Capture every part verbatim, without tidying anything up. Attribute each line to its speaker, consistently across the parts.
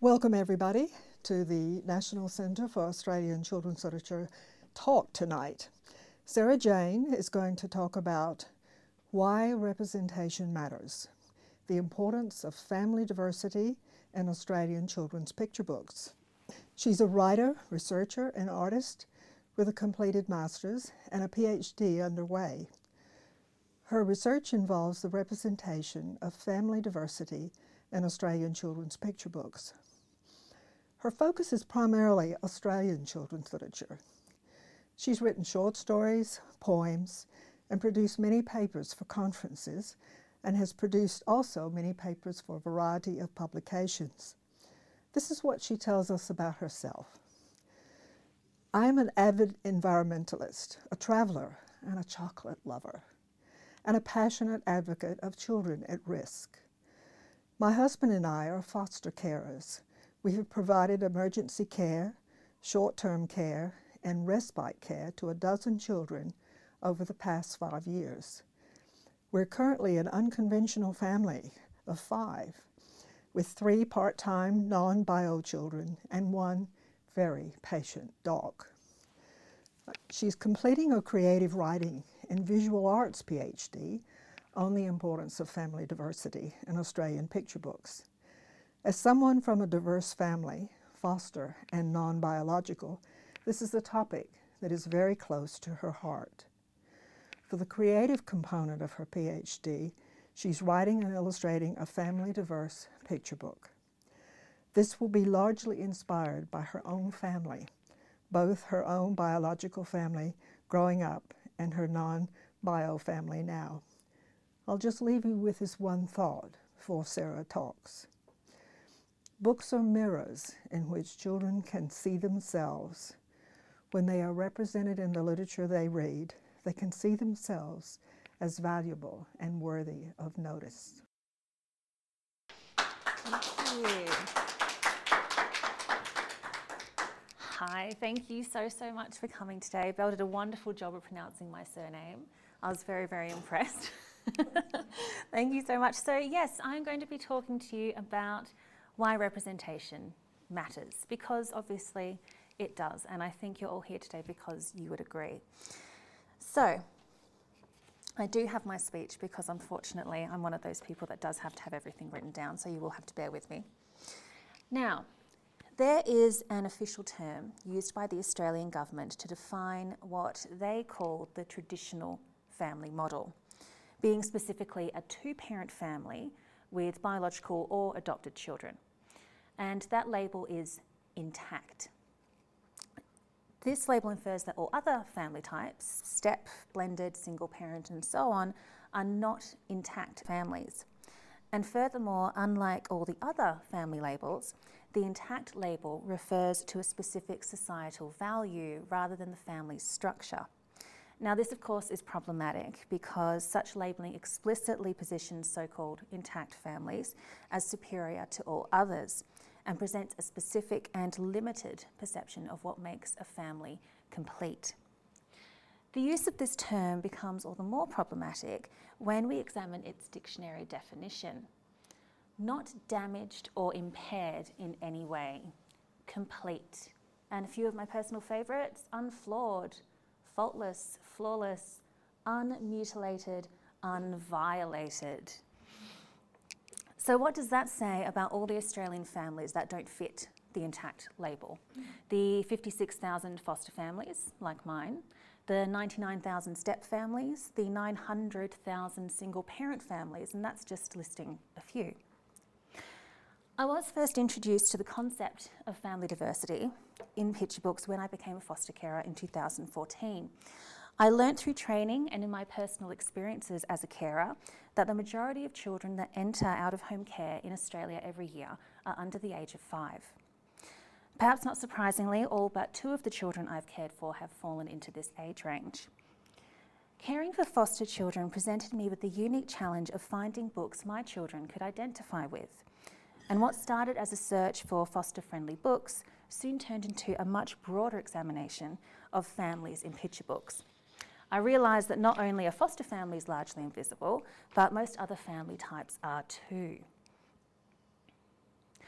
Speaker 1: Welcome everybody to the National Centre for Australian Children's Literature talk tonight. Sarah Jane is going to talk about why representation matters, the importance of family diversity in Australian children's picture books. She's a writer, researcher, and artist with a completed master's and a PhD underway. Her research involves the representation of family diversity in Australian children's picture books. Her focus is primarily Australian children's literature. She's written short stories, poems, and produced many papers for conferences, and has produced also many papers for a variety of publications. This is what she tells us about herself. I am an avid environmentalist, a traveler, and a chocolate lover, and a passionate advocate of children at risk. My husband and I are foster carers. We have provided emergency care, short-term care, and respite care to a dozen children over the past five years. We're currently an unconventional family of five, with three part-time non-bio children and one very patient dog. She's completing a creative writing and visual arts PhD on the importance of family diversity in Australian picture books. As someone from a diverse family, foster and non-biological, this is a topic that is very close to her heart. For the creative component of her PhD, she's writing and illustrating a family diverse picture book. This will be largely inspired by her own family, both her own biological family growing up and her non-bio family now. I'll just leave you with this one thought before Sarah talks. Books are mirrors in which children can see themselves. When they are represented in the literature they read, they can see themselves as valuable and worthy of notice.
Speaker 2: Thank you. Hi, thank you so, so much for coming today. Belle did a wonderful job of pronouncing my surname. I was very, very impressed. Thank you so much. So yes, I'm going to be talking to you about why representation matters, because obviously it does, and I think you're all here today because you would agree. So, I do have my speech because unfortunately I'm one of those people that does have to have everything written down, so you will have to bear with me. Now, there is an official term used by the Australian government to define what they call the traditional family model, being specifically a two-parent family with biological or adopted children. And that label is intact. This label infers that all other family types, step, blended, single parent, and so on, are not intact families. And furthermore, unlike all the other family labels, the intact label refers to a specific societal value rather than the family's structure. Now, this, of course, is problematic because such labelling explicitly positions so-called intact families as superior to all others and presents a specific and limited perception of what makes a family complete. The use of this term becomes all the more problematic when we examine its dictionary definition. Not damaged or impaired in any way, complete. And a few of my personal favourites, unflawed, faultless, flawless, unmutilated, unviolated. So what does that say about all the Australian families that don't fit the intact label? Mm. The fifty-six thousand foster families, like mine, the ninety-nine thousand step families, the nine hundred thousand single parent families, and that's just listing a few. I was first introduced to the concept of family diversity in picture books when I became a foster carer in two thousand fourteen. I learnt through training and in my personal experiences as a carer that the majority of children that enter out-of-home care in Australia every year are under the age of five. Perhaps not surprisingly, all but two of the children I've cared for have fallen into this age range. Caring for foster children presented me with the unique challenge of finding books my children could identify with. And what started as a search for foster-friendly books soon turned into a much broader examination of families in picture books. I realised that not only are foster families largely invisible, but most other family types are too.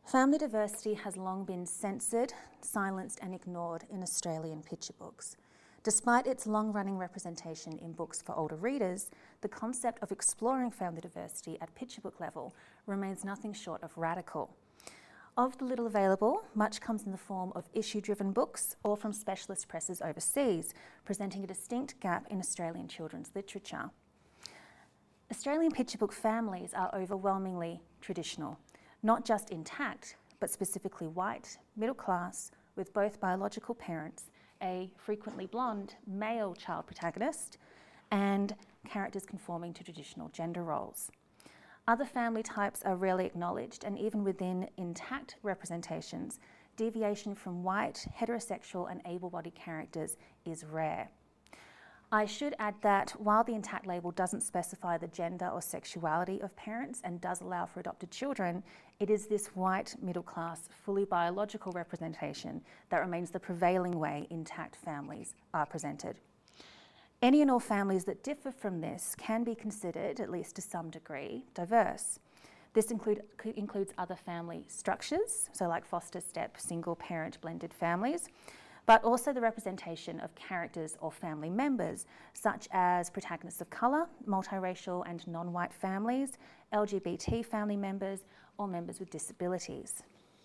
Speaker 2: Family diversity has long been censored, silenced and ignored in Australian picture books. Despite its long-running representation in books for older readers, the concept of exploring family diversity at picture book level remains nothing short of radical. Of the little available, much comes in the form of issue-driven books or from specialist presses overseas, presenting a distinct gap in Australian children's literature. Australian picture book families are overwhelmingly traditional, not just intact, but specifically white, middle class, with both biological parents, a frequently blonde male child protagonist, and characters conforming to traditional gender roles. Other family types are rarely acknowledged, and even within intact representations, deviation from white, heterosexual and able-bodied characters is rare. I should add that while the intact label doesn't specify the gender or sexuality of parents and does allow for adopted children, it is this white, middle-class, fully biological representation that remains the prevailing way intact families are presented. Any and all families that differ from this can be considered, at least to some degree, diverse. This include, includes other family structures, so like foster, step, single parent, blended families, but also the representation of characters or family members, such as protagonists of colour, multiracial and non-white families, L G B T family members, or members with disabilities.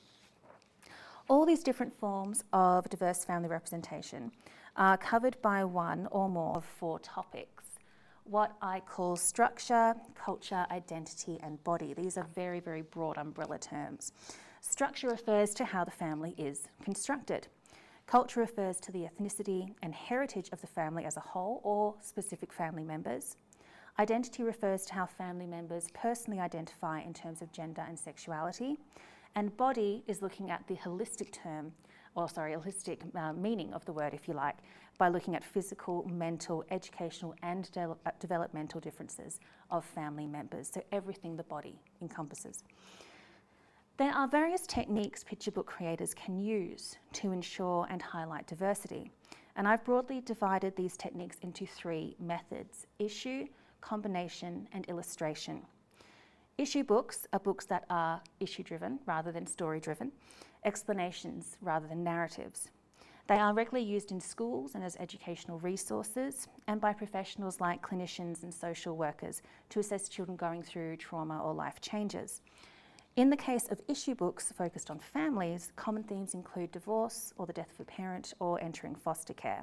Speaker 2: All these different forms of diverse family representation are covered by one or more of four topics, what I call structure, culture, identity, and body. These are very, very broad umbrella terms. Structure refers to how the family is constructed. Culture refers to the ethnicity and heritage of the family as a whole or specific family members. Identity refers to how family members personally identify in terms of gender and sexuality. And body is looking at the holistic term, or sorry, holistic uh, meaning of the word, if you like, by looking at physical, mental, educational and de- developmental differences of family members. So everything the body encompasses. There are various techniques picture book creators can use to ensure and highlight diversity. And I've broadly divided these techniques into three methods: issue, combination, and illustration. Issue books are books that are issue-driven rather than story-driven, explanations rather than narratives. They are regularly used in schools and as educational resources, and by professionals like clinicians and social workers to assess children going through trauma or life changes. In the case of issue books focused on families, common themes include divorce or the death of a parent or entering foster care.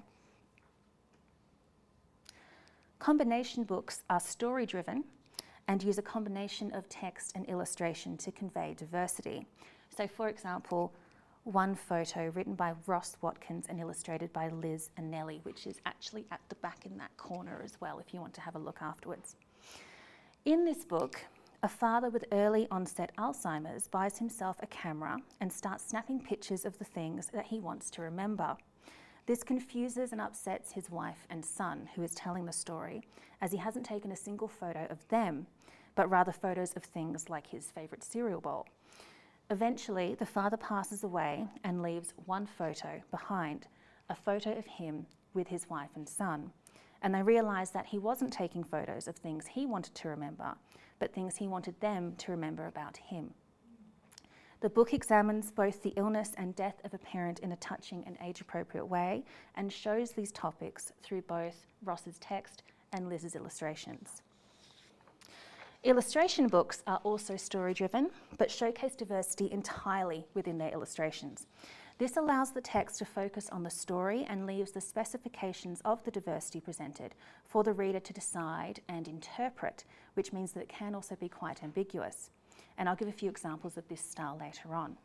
Speaker 2: Combination books are story-driven and use a combination of text and illustration to convey diversity. So for example, one photo written by Ross Watkins and illustrated by Liz Anelli, which is actually at the back in that corner as well if you want to have a look afterwards. In this book, a father with early onset Alzheimer's buys himself a camera and starts snapping pictures of the things that he wants to remember. This confuses and upsets his wife and son, who is telling the story, as he hasn't taken a single photo of them, but rather photos of things like his favourite cereal bowl. Eventually, the father passes away and leaves one photo behind, a photo of him with his wife and son. And they realise that he wasn't taking photos of things he wanted to remember, but things he wanted them to remember about him. The book examines both the illness and death of a parent in a touching and age-appropriate way and shows these topics through both Ross's text and Liz's illustrations. Illustration books are also story-driven, but showcase diversity entirely within their illustrations. This allows the text to focus on the story and leaves the specifications of the diversity presented for the reader to decide and interpret, which means that it can also be quite ambiguous. And I'll give a few examples of this style later on.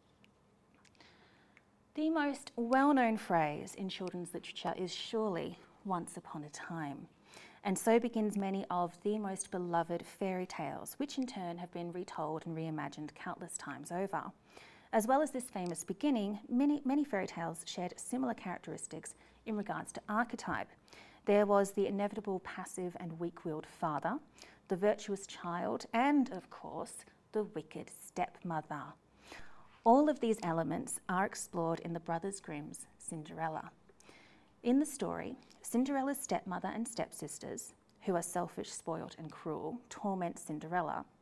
Speaker 2: The most well-known phrase in children's literature is surely "once upon a time." And so begins many of the most beloved fairy tales, which in turn have been retold and reimagined countless times over. As well as this famous beginning, many, many fairy tales shared similar characteristics in regards to archetype. There was the inevitable passive and weak-willed father, the virtuous child, and of course, the wicked stepmother. All of these elements are explored in the Brothers Grimm's Cinderella. In the story, Cinderella's stepmother and stepsisters, who are selfish, spoilt and cruel, torment Cinderella.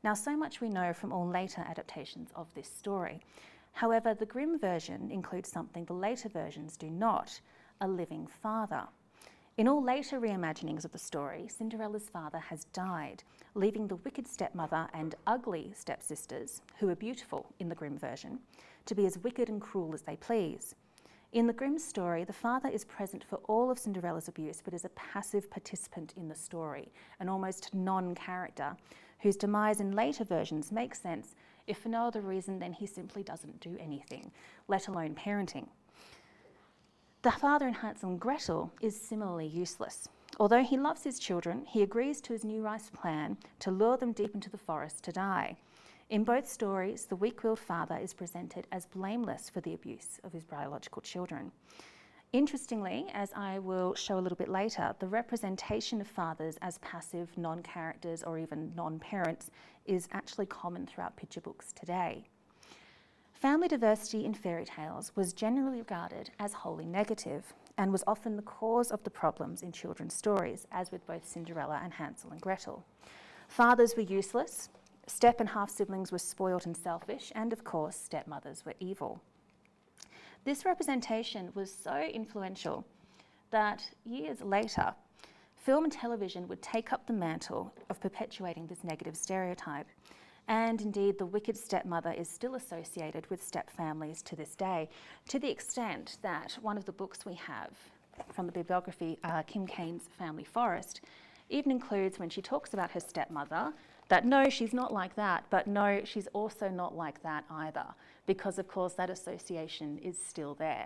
Speaker 2: Now, so much we know from all later adaptations of this story. However, the Grimm version includes something the later versions do not, a living father. In all later reimaginings of the story, Cinderella's father has died, leaving the wicked stepmother and ugly stepsisters, who are beautiful in the Grimm version, to be as wicked and cruel as they please. In the Grimm story, the father is present for all of Cinderella's abuse, but is a passive participant in the story, an almost non-character, whose demise in later versions makes sense, if for no other reason than he simply doesn't do anything, let alone parenting. The father in Hansel and Gretel is similarly useless. Although he loves his children, he agrees to his new wife's plan to lure them deep into the forest to die. In both stories, the weak-willed father is presented as blameless for the abuse of his biological children. Interestingly, as I will show a little bit later, the representation of fathers as passive non-characters or even non-parents is actually common throughout picture books today. Family diversity in fairy tales was generally regarded as wholly negative and was often the cause of the problems in children's stories, as with both Cinderella and Hansel and Gretel. Fathers were useless, step and half-siblings were spoilt and selfish, and of course, stepmothers were evil. This representation was so influential that years later, film and television would take up the mantle of perpetuating this negative stereotype. And indeed, the wicked stepmother is still associated with step families to this day, to the extent that one of the books we have from the bibliography, uh, Kim Kane's Family Forest, even includes, when she talks about her stepmother, that no, she's not like that, but no, she's also not like that either, because of course that association is still there.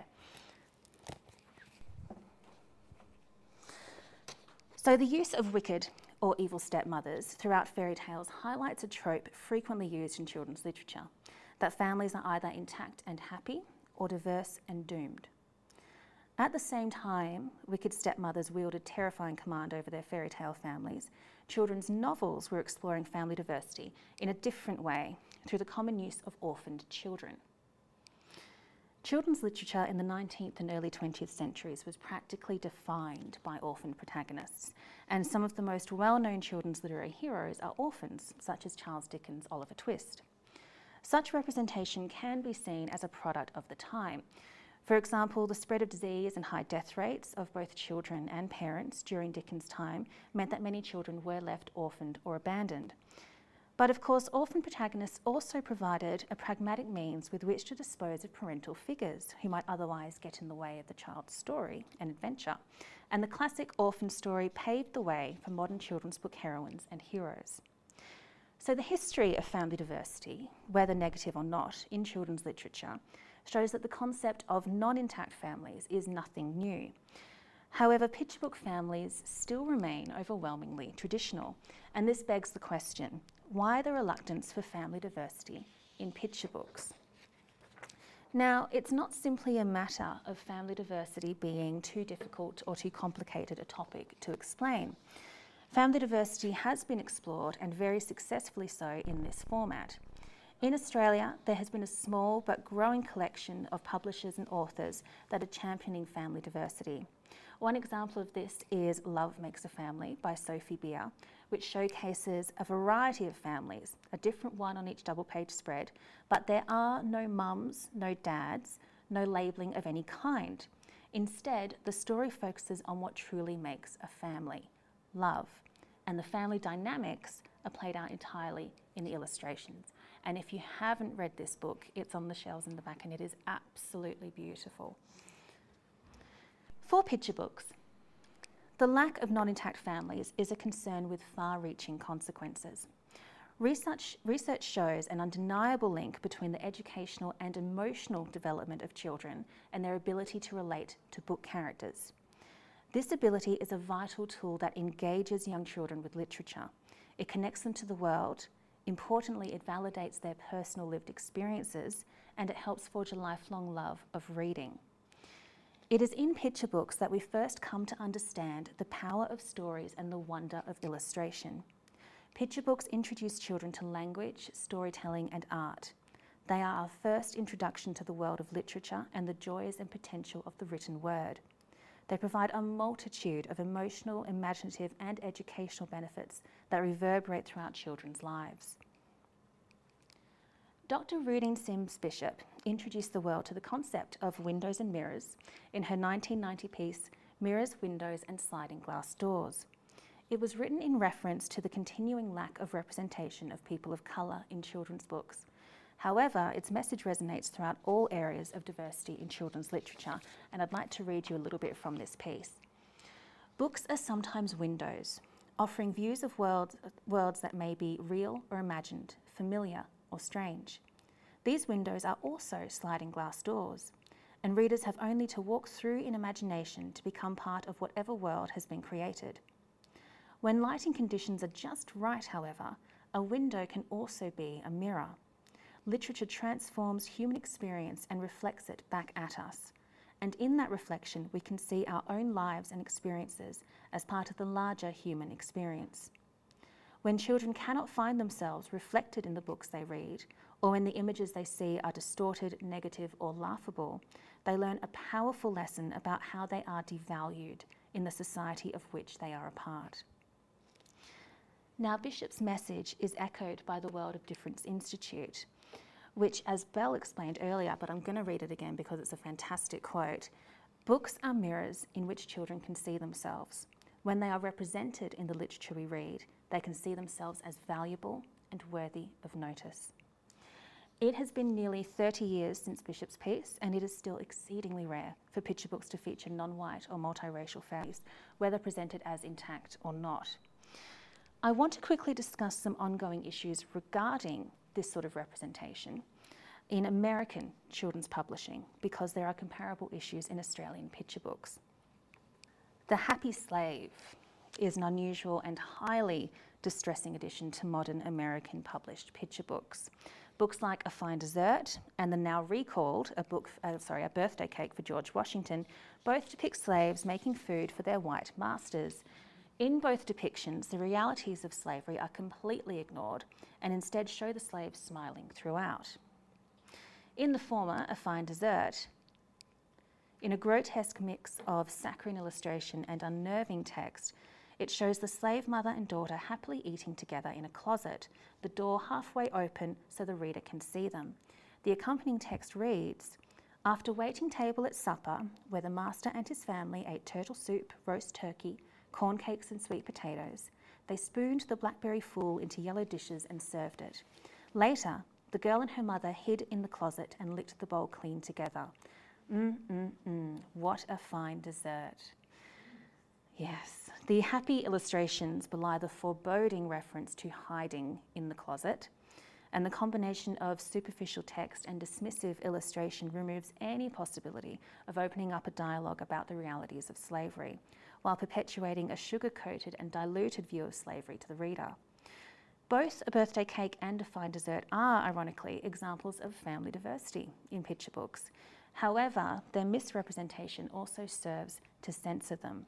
Speaker 2: So the use of wicked or evil stepmothers throughout fairy tales highlights a trope frequently used in children's literature, that families are either intact and happy or diverse and doomed. At the same time, wicked stepmothers wielded terrifying command over their fairy tale families, children's novels were exploring family diversity in a different way through the common use of orphaned children. Children's literature in the nineteenth and early twentieth centuries was practically defined by orphaned protagonists, and some of the most well-known children's literary heroes are orphans, such as Charles Dickens' Oliver Twist. Such representation can be seen as a product of the time. For example, the spread of disease and high death rates of both children and parents during Dickens' time meant that many children were left orphaned or abandoned. But of course, orphan protagonists also provided a pragmatic means with which to dispose of parental figures who might otherwise get in the way of the child's story and adventure. And the classic orphan story paved the way for modern children's book heroines and heroes. So the history of family diversity, whether negative or not, in children's literature shows that the concept of non-intact families is nothing new. However, picture book families still remain overwhelmingly traditional, and this begs the question, why the reluctance for family diversity in picture books? Now, it's not simply a matter of family diversity being too difficult or too complicated a topic to explain. Family diversity has been explored, and very successfully so, in this format. In Australia, there has been a small but growing collection of publishers and authors that are championing family diversity. One example of this is Love Makes a Family by Sophie Beer, which showcases a variety of families, a different one on each double-page spread, but there are no mums, no dads, no labelling of any kind. Instead, the story focuses on what truly makes a family, love, and the family dynamics are played out entirely in the illustrations. And if you haven't read this book, it's on the shelves in the back and it is absolutely beautiful. For picture books, the lack of non-intact families is a concern with far-reaching consequences. Research, research shows an undeniable link between the educational and emotional development of children and their ability to relate to book characters. This ability is a vital tool that engages young children with literature. It connects them to the world. Importantly, it validates their personal lived experiences, and it helps forge a lifelong love of reading. It is in picture books that we first come to understand the power of stories and the wonder of illustration. Picture books introduce children to language, storytelling, and art. They are our first introduction to the world of literature and the joys and potential of the written word. They provide a multitude of emotional, imaginative, and educational benefits that reverberate throughout children's lives. Doctor Rudine Sims Bishop introduced the world to the concept of windows and mirrors in her nineteen ninety piece, Mirrors, Windows and Sliding Glass Doors. It was written in reference to the continuing lack of representation of people of colour in children's books. However, its message resonates throughout all areas of diversity in children's literature, and I'd like to read you a little bit from this piece. Books are sometimes windows, offering views of worlds, worlds that may be real or imagined, familiar or strange. These windows are also sliding glass doors, and readers have only to walk through in imagination to become part of whatever world has been created. When lighting conditions are just right, however, a window can also be a mirror. Literature transforms human experience and reflects it back at us. And in that reflection, we can see our own lives and experiences as part of the larger human experience. When children cannot find themselves reflected in the books they read, or when the images they see are distorted, negative, or laughable, they learn a powerful lesson about how they are devalued in the society of which they are a part. Now, Bishop's message is echoed by the World of Difference Institute, which, as Belle explained earlier, but I'm going to read it again because it's a fantastic quote, books are mirrors in which children can see themselves. When they are represented in the literature we read, they can see themselves as valuable and worthy of notice. It has been nearly thirty years since Bishop's piece, and it is still exceedingly rare for picture books to feature non-white or multiracial families, whether presented as intact or not. I want to quickly discuss some ongoing issues regarding this sort of representation in American children's publishing, because there are comparable issues in Australian picture books. The Happy Slave is an unusual and highly distressing addition to modern American published picture books. Books like A Fine Dessert and the now recalled A Book, uh, sorry, A Birthday Cake for George Washington both depict slaves making food for their white masters. In both depictions, the realities of slavery are completely ignored and instead show the slaves smiling throughout. In the former, A Fine Dessert, in a grotesque mix of saccharine illustration and unnerving text, it shows the slave mother and daughter happily eating together in a closet, the door halfway open so the reader can see them. The accompanying text reads, "After waiting table at supper, where the master and his family ate turtle soup, roast turkey, corn cakes and sweet potatoes, they spooned the blackberry fool into yellow dishes and served it. Later, the girl and her mother hid in the closet and licked the bowl clean together. Mm, mm, mm, what a fine dessert." Yes, the happy illustrations belie the foreboding reference to hiding in the closet, and the combination of superficial text and dismissive illustration removes any possibility of opening up a dialogue about the realities of slavery, while perpetuating a sugar-coated and diluted view of slavery to the reader. Both A Birthday Cake and A Fine Dessert are, ironically, examples of family diversity in picture books. However, their misrepresentation also serves to censor them.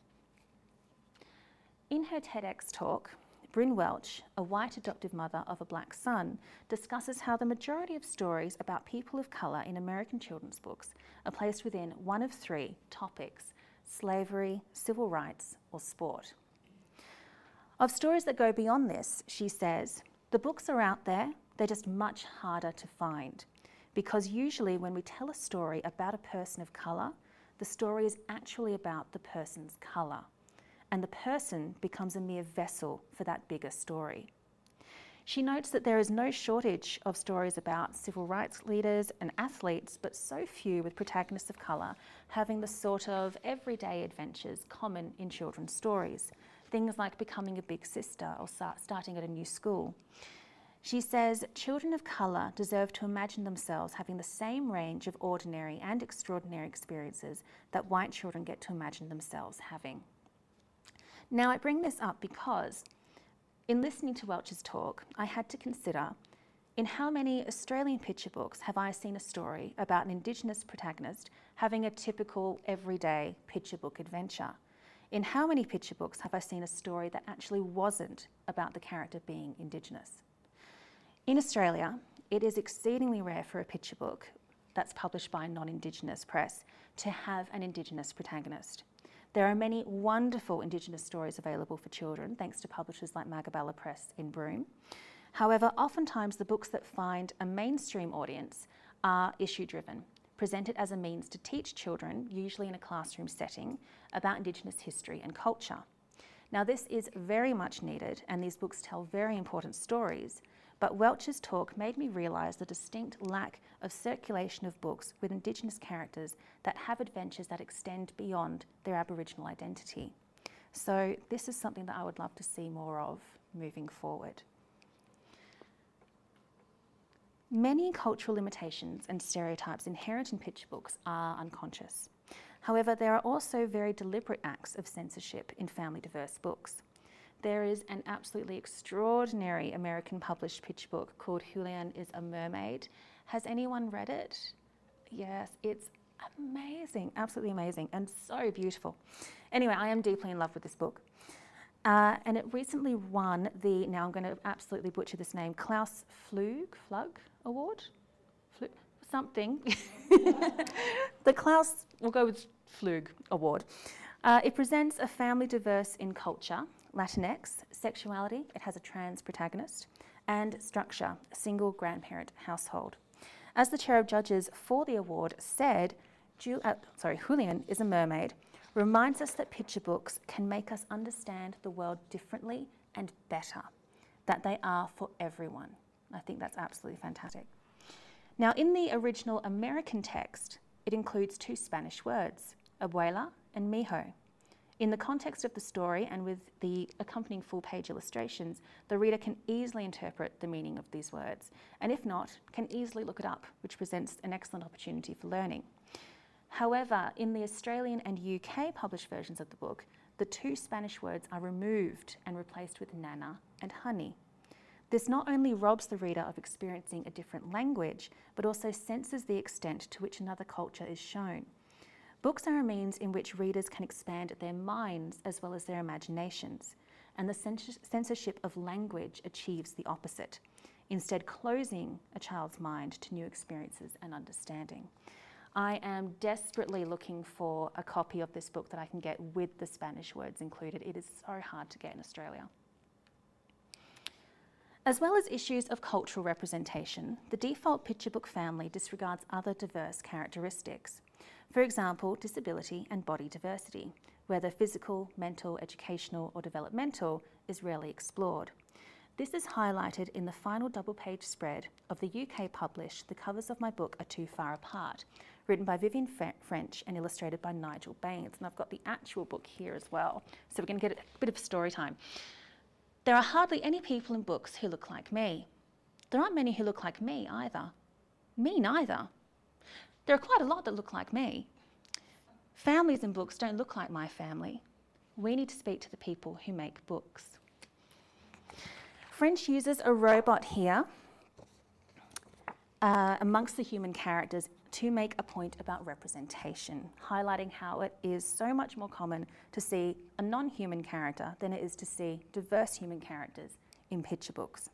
Speaker 2: In her TEDx talk, Bryn Welch, a white adoptive mother of a black son, discusses how the majority of stories about people of colour in American children's books are placed within one of three topics: slavery, civil rights, or sport. Of stories that go beyond this, she says, the books are out there, they're just much harder to find. Because usually when we tell a story about a person of colour, the story is actually about the person's colour, and the person becomes a mere vessel for that bigger story. She notes that there is no shortage of stories about civil rights leaders and athletes, but so few with protagonists of colour having the sort of everyday adventures common in children's stories, things like becoming a big sister or start starting at a new school. She says children of colour deserve to imagine themselves having the same range of ordinary and extraordinary experiences that white children get to imagine themselves having. Now, I bring this up because in listening to Welch's talk, I had to consider in how many Australian picture books have I seen a story about an Indigenous protagonist having a typical everyday picture book adventure? In how many picture books have I seen a story that actually wasn't about the character being Indigenous? In Australia, it is exceedingly rare for a picture book that's published by a non-Indigenous press to have an Indigenous protagonist. There are many wonderful Indigenous stories available for children, thanks to publishers like Magabala Press in Broome. However, oftentimes the books that find a mainstream audience are issue-driven, presented as a means to teach children, usually in a classroom setting, about Indigenous history and culture. Now, this is very much needed, and these books tell very important stories, but Welch's talk made me realise the distinct lack of circulation of books with Indigenous characters that have adventures that extend beyond their Aboriginal identity. So this is something that I would love to see more of moving forward. Many cultural limitations and stereotypes inherent in picture books are unconscious. However, there are also very deliberate acts of censorship in family diverse books. There is an absolutely extraordinary American published picture book called Julian is a Mermaid. Has anyone read it? Yes, it's amazing, absolutely amazing, and so beautiful. Anyway, I am deeply in love with this book. Uh, and it recently won the, now I'm going to absolutely butcher this name, Klaus Flug, Flug Award? Flug, something. The Klaus, we'll go with Flug Award. Uh, it presents a family diverse in culture, Latinx, sexuality, it has a trans protagonist, and structure, a single grandparent household. As the chair of judges for the award said, Ju- uh, sorry, Julian is a Mermaid, reminds us that picture books can make us understand the world differently and better, that they are for everyone. I think that's absolutely fantastic. Now, in the original American text, it includes two Spanish words, abuela and mijo. In the context of the story and with the accompanying full-page illustrations, the reader can easily interpret the meaning of these words, and if not, can easily look it up, which presents an excellent opportunity for learning. However, in the Australian and U K published versions of the book, the two Spanish words are removed and replaced with nana and honey. This not only robs the reader of experiencing a different language, but also censors the extent to which another culture is shown. Books are a means in which readers can expand their minds as well as their imaginations, and the censorship of language achieves the opposite, instead closing a child's mind to new experiences and understanding. I am desperately looking for a copy of this book that I can get with the Spanish words included. It is so hard to get in Australia. As well as issues of cultural representation, the default picture book family disregards other diverse characteristics. For example, disability and body diversity, whether physical, mental, educational, or developmental, is rarely explored. This is highlighted in the final double-page spread of the U K published The Covers of My Book Are Too Far Apart, written by Vivian French and illustrated by Nigel Baines. And I've got the actual book here as well, so we're going to get a bit of story time. There are hardly any people in books who look like me. There aren't many who look like me either. Me neither. There are quite a lot that look like me. Families in books don't look like my family. We need to speak to the people who make books. French uses a robot here uh, amongst the human characters to make a point about representation, highlighting how it is so much more common to see a non-human character than it is to see diverse human characters in picture books.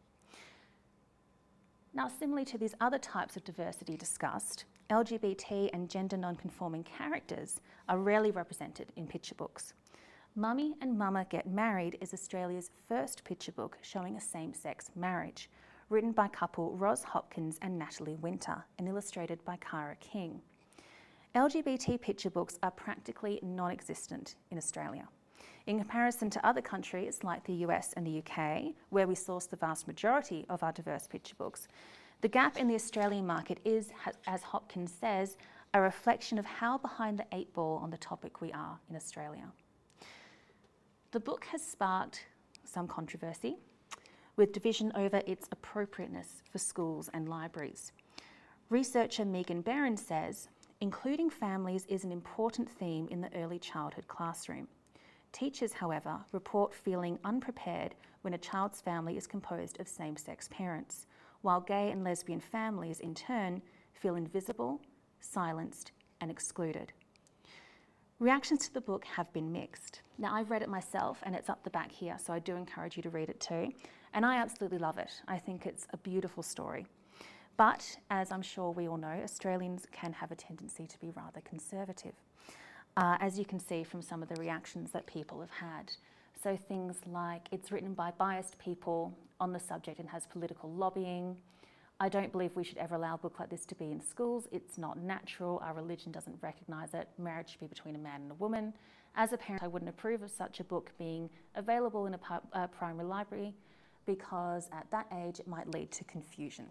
Speaker 2: Now, similarly to these other types of diversity discussed, L G B T and gender non-conforming characters are rarely represented in picture books. Mummy and Mama Get Married is Australia's first picture book showing a same-sex marriage, written by couple Ros Hopkins and Natalie Winter and illustrated by Kara King. L G B T picture books are practically non-existent in Australia. In comparison to other countries like the U S and the U K, where we source the vast majority of our diverse picture books, the gap in the Australian market is, as Hopkins says, a reflection of how behind the eight ball on the topic we are in Australia. The book has sparked some controversy, with division over its appropriateness for schools and libraries. Researcher Megan Barron says, including families is an important theme in the early childhood classroom. Teachers, however, report feeling unprepared when a child's family is composed of same-sex parents, while gay and lesbian families, in turn, feel invisible, silenced, and excluded. Reactions to the book have been mixed. Now, I've read it myself, and it's up the back here, so I do encourage you to read it too. And I absolutely love it. I think it's a beautiful story. But, as I'm sure we all know, Australians can have a tendency to be rather conservative, uh, as you can see from some of the reactions that people have had. So things like it's written by biased people on the subject and has political lobbying. I don't believe we should ever allow a book like this to be in schools. It's not natural. Our religion doesn't recognise it. Marriage should be between a man and a woman. As a parent, I wouldn't approve of such a book being available in a pu- uh, primary library because at that age it might lead to confusion.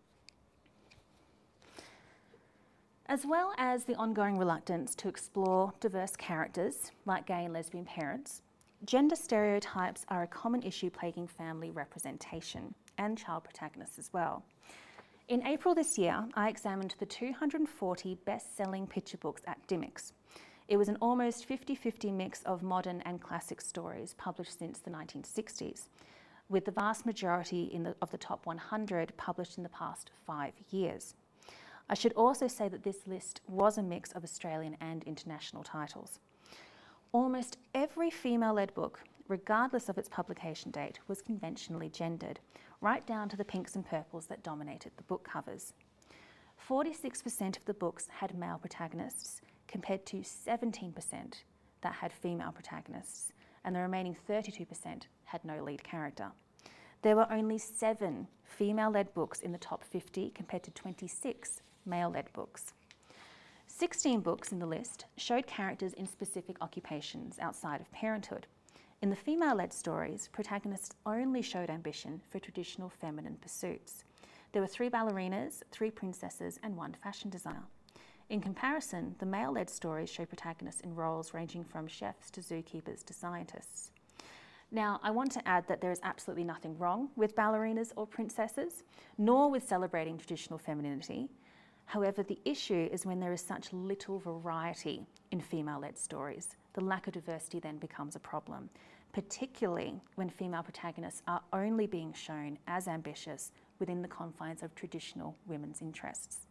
Speaker 2: As well as the ongoing reluctance to explore diverse characters like gay and lesbian parents, gender stereotypes are a common issue plaguing family representation and child protagonists as well. In April this year, I examined the two hundred forty best-selling picture books at Dymocks. It was an almost fifty-fifty mix of modern and classic stories published since the nineteen sixties, with the vast majority in the, of the top one hundred published in the past five years. I should also say that this list was a mix of Australian and international titles. Almost every female-led book, regardless of its publication date, was conventionally gendered, right down to the pinks and purples that dominated the book covers. forty-six percent of the books had male protagonists, compared to seventeen percent that had female protagonists, and the remaining thirty-two percent had no lead character. There were only seven female-led books in the top fifty, compared to twenty-six male-led books. sixteen books in the list showed characters in specific occupations outside of parenthood. In the female-led stories, protagonists only showed ambition for traditional feminine pursuits. There were three ballerinas, three princesses, and one fashion designer. In comparison, the male-led stories show protagonists in roles ranging from chefs to zookeepers to scientists. Now, I want to add that there is absolutely nothing wrong with ballerinas or princesses, nor with celebrating traditional femininity. However, the issue is when there is such little variety in female-led stories. The lack of diversity then becomes a problem, particularly when female protagonists are only being shown as ambitious within the confines of traditional women's interests.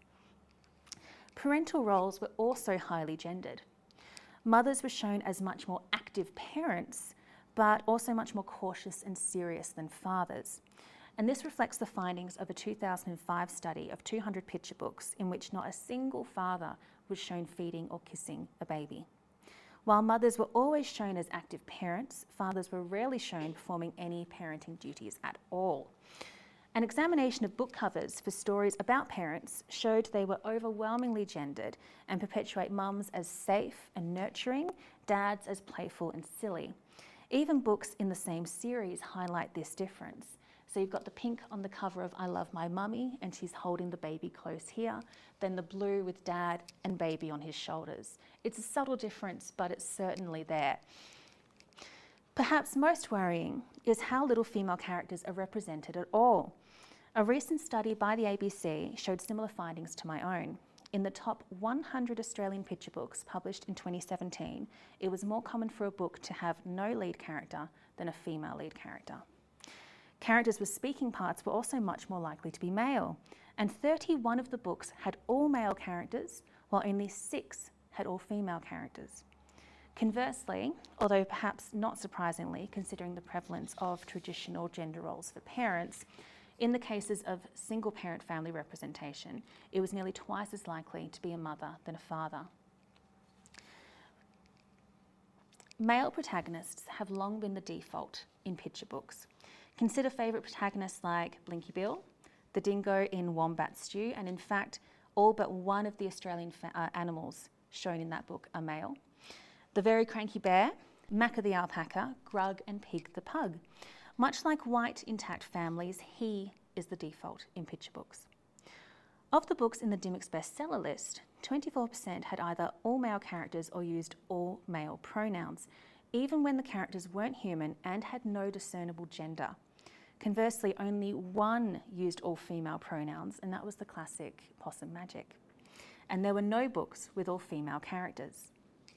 Speaker 2: Parental roles were also highly gendered. Mothers were shown as much more active parents, but also much more cautious and serious than fathers. And this reflects the findings of a two thousand five study of two hundred picture books in which not a single father was shown feeding or kissing a baby. While mothers were always shown as active parents, fathers were rarely shown performing any parenting duties at all. An examination of book covers for stories about parents showed they were overwhelmingly gendered and perpetuate mums as safe and nurturing, dads as playful and silly. Even books in the same series highlight this difference. So you've got the pink on the cover of I Love My Mummy, and she's holding the baby close here, then the blue with dad and baby on his shoulders. It's a subtle difference, but it's certainly there. Perhaps most worrying is how little female characters are represented at all. A recent study by the A B C showed similar findings to my own. In the top one hundred Australian picture books published in twenty seventeen, it was more common for a book to have no lead character than a female lead character. Characters with speaking parts were also much more likely to be male, and thirty-one of the books had all male characters, while only six had all female characters. Conversely, although perhaps not surprisingly considering the prevalence of traditional gender roles for parents, in the cases of single-parent family representation, it was nearly twice as likely to be a mother than a father. Male protagonists have long been the default in picture books. Consider favourite protagonists like Blinky Bill, the dingo in Wombat Stew, and in fact, all but one of the Australian fa- uh, animals shown in that book are male. The Very Cranky Bear, Macca the alpaca, Grug and Pig the pug. Much like white intact families, he is the default in picture books. Of the books in the Dymocks bestseller list, twenty-four percent had either all male characters or used all male pronouns, even when the characters weren't human and had no discernible gender. Conversely, only one used all female pronouns, and that was the classic Possum Magic. And there were no books with all female characters.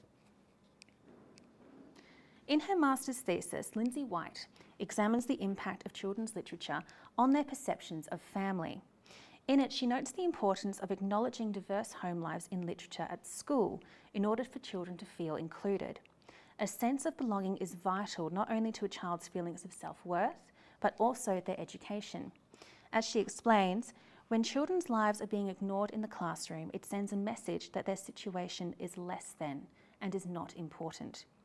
Speaker 2: In her master's thesis, Lindsay White examines the impact of children's literature on their perceptions of family. In it, she notes the importance of acknowledging diverse home lives in literature at school in order for children to feel included. A sense of belonging is vital not only to a child's feelings of self-worth, but also their education. As she explains, when children's lives are being ignored in the classroom, it sends a message that their situation is less than and is not important.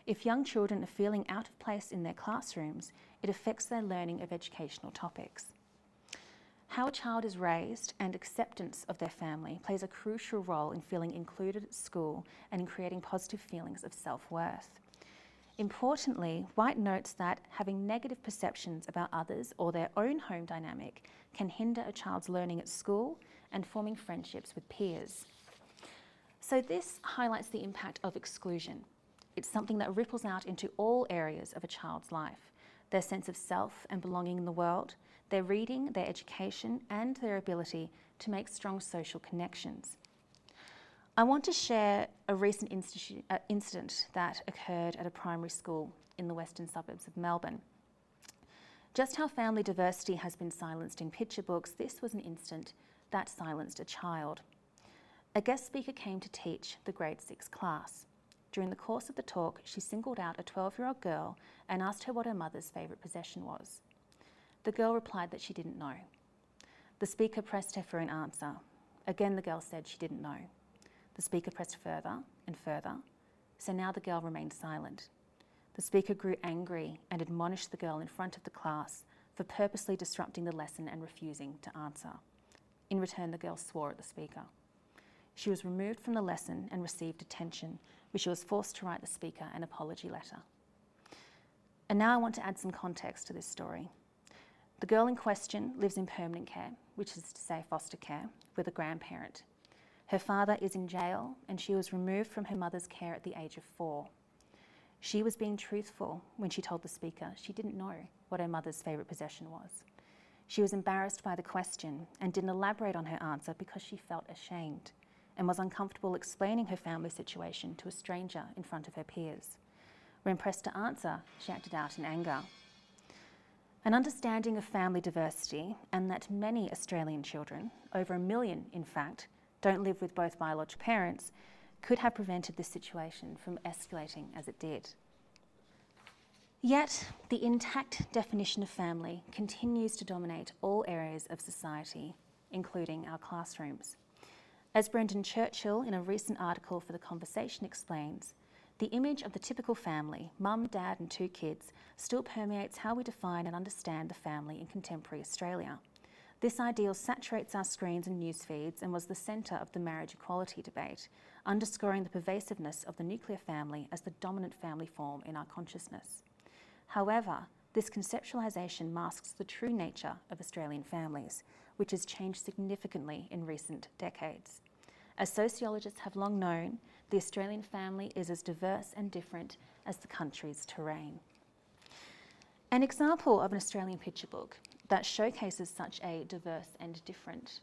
Speaker 2: If young children are feeling out of place in their classrooms, it affects their learning of educational topics. How a child is raised and acceptance of their family plays a crucial role in feeling included at school and in creating positive feelings of self-worth. Importantly, White notes that having negative perceptions about others or their own home dynamic can hinder a child's learning at school and forming friendships with peers. So this highlights the impact of exclusion. It's something that ripples out into all areas of a child's life: their sense of self and belonging in the world, their reading, their education, and their ability to make strong social connections. I want to share a recent insti- uh, incident that occurred at a primary school in the western suburbs of Melbourne. Just how family diversity has been silenced in picture books, this was an incident that silenced a child. A guest speaker came to teach the grade six class. During the course of the talk, she singled out a twelve-year-old girl and asked her what her mother's favourite possession was. The girl replied that she didn't know. The speaker pressed her for an answer. Again, the girl said she didn't know. The speaker pressed further and further, so now the girl remained silent. The speaker grew angry and admonished the girl in front of the class for purposely disrupting the lesson and refusing to answer. In return, the girl swore at the speaker. She was removed from the lesson and received detention, where she was forced to write the speaker an apology letter. And now I want to add some context to this story. The girl in question lives in permanent care, which is to say foster care, with a grandparent. Her father is in jail and she was removed from her mother's care at the age of four. She was being truthful when she told the speaker she didn't know what her mother's favourite possession was. She was embarrassed by the question and didn't elaborate on her answer because she felt ashamed and was uncomfortable explaining her family situation to a stranger in front of her peers. When pressed to answer, she acted out in anger. An understanding of family diversity and that many Australian children, over a million in fact, don't live with both biological parents, could have prevented this situation from escalating as it did. Yet, the intact definition of family continues to dominate all areas of society, including our classrooms. As Brendan Churchill, in a recent article for The Conversation, explains, the image of the typical family, mum, dad and two kids, still permeates how we define and understand the family in contemporary Australia. This ideal saturates our screens and news feeds and was the centre of the marriage equality debate, underscoring the pervasiveness of the nuclear family as the dominant family form in our consciousness. However, this conceptualisation masks the true nature of Australian families, which has changed significantly in recent decades. As sociologists have long known, the Australian family is as diverse and different as the country's terrain. An example of an Australian picture book that showcases such a diverse and different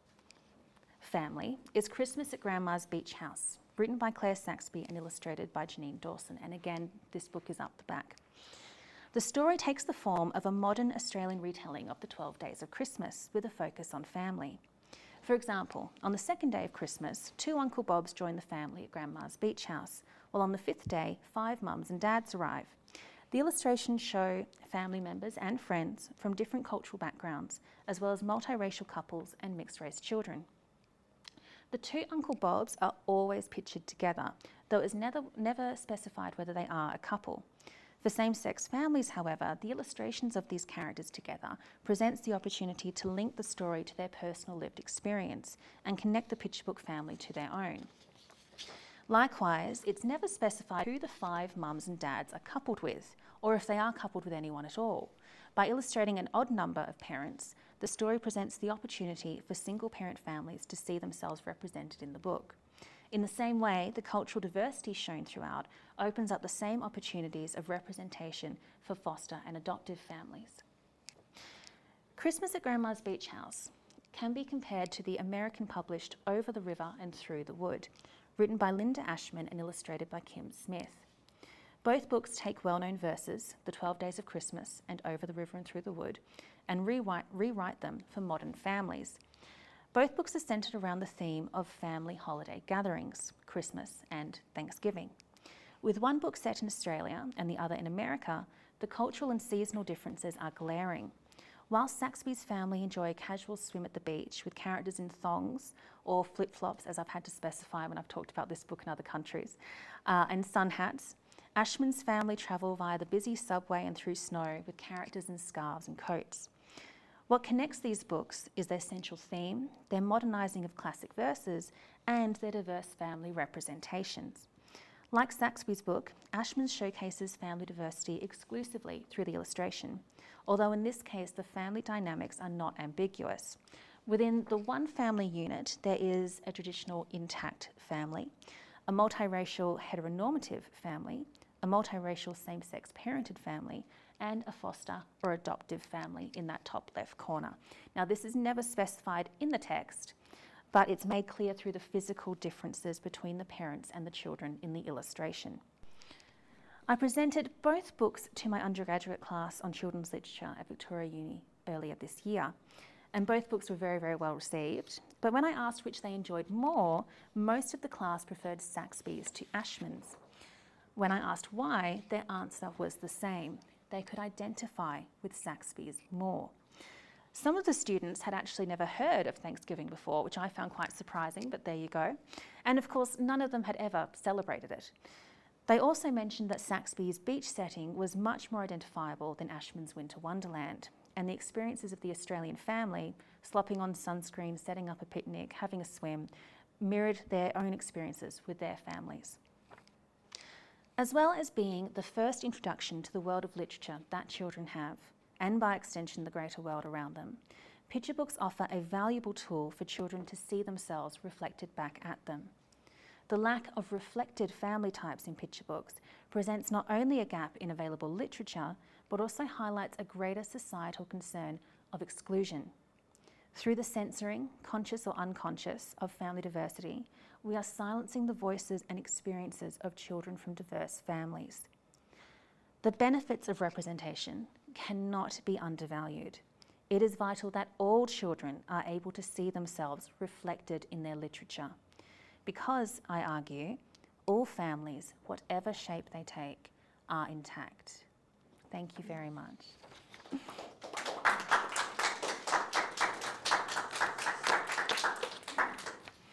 Speaker 2: family is Christmas at Grandma's Beach House, written by Claire Saxby and illustrated by Janine Dawson. And again, this book is up the back. The story takes the form of a modern Australian retelling of the twelve days of Christmas with a focus on family. For example, on the second day of Christmas, two Uncle Bobs join the family at Grandma's Beach House, while on the fifth day, five mums and dads arrive. The illustrations show family members and friends from different cultural backgrounds, as well as multiracial couples and mixed-race children. The two Uncle Bobs are always pictured together, though it is never, never specified whether they are a couple. For same-sex families, however, the illustrations of these characters together presents the opportunity to link the story to their personal lived experience and connect the picture book family to their own. Likewise, it's never specified who the five mums and dads are coupled with, or if they are coupled with anyone at all. By illustrating an odd number of parents, the story presents the opportunity for single-parent families to see themselves represented in the book. In the same way, the cultural diversity shown throughout opens up the same opportunities of representation for foster and adoptive families. Christmas at Grandma's Beach House can be compared to the American published Over the River and Through the Wood, written by Linda Ashman and illustrated by Kim Smith. Both books take well-known verses, The twelve Days of Christmas and Over the River and Through the Wood, and rewrite, rewrite them for modern families. Both books are centred around the theme of family holiday gatherings, Christmas and Thanksgiving. With one book set in Australia and the other in America, the cultural and seasonal differences are glaring. While Saxby's family enjoy a casual swim at the beach with characters in thongs or flip-flops, as I've had to specify when I've talked about this book in other countries, uh, and sun hats, Ashman's family travel via the busy subway and through snow with characters in scarves and coats. What connects these books is their central theme, their modernising of classic verses, and their diverse family representations. Like Saxby's book, Ashman's showcases family diversity exclusively through the illustration, although in this case the family dynamics are not ambiguous. Within the one family unit, there is a traditional intact family, a multiracial heteronormative family, a multiracial same-sex parented family, and a foster or adoptive family in that top left corner. Now, this is never specified in the text, but it's made clear through the physical differences between the parents and the children in the illustration. I presented both books to my undergraduate class on children's literature at Victoria Uni earlier this year, and both books were very, very well received. But when I asked which they enjoyed more, most of the class preferred Saxby's to Ashman's. When I asked why, their answer was the same. They could identify with Saxby's more. Some of the students had actually never heard of Thanksgiving before, which I found quite surprising, but there you go. And of course, none of them had ever celebrated it. They also mentioned that Saxby's beach setting was much more identifiable than Ashman's Winter Wonderland, and the experiences of the Australian family, slopping on sunscreen, setting up a picnic, having a swim, mirrored their own experiences with their families. As well as being the first introduction to the world of literature that children have, and by extension the greater world around them, picture books offer a valuable tool for children to see themselves reflected back at them. The lack of reflected family types in picture books presents not only a gap in available literature, but also highlights a greater societal concern of exclusion. Through the censoring, conscious or unconscious, of family diversity, we are silencing the voices and experiences of children from diverse families. The benefits of representation cannot be undervalued. It is vital that all children are able to see themselves reflected in their literature. Because, I argue, all families, whatever shape they take, are intact. Thank you very much.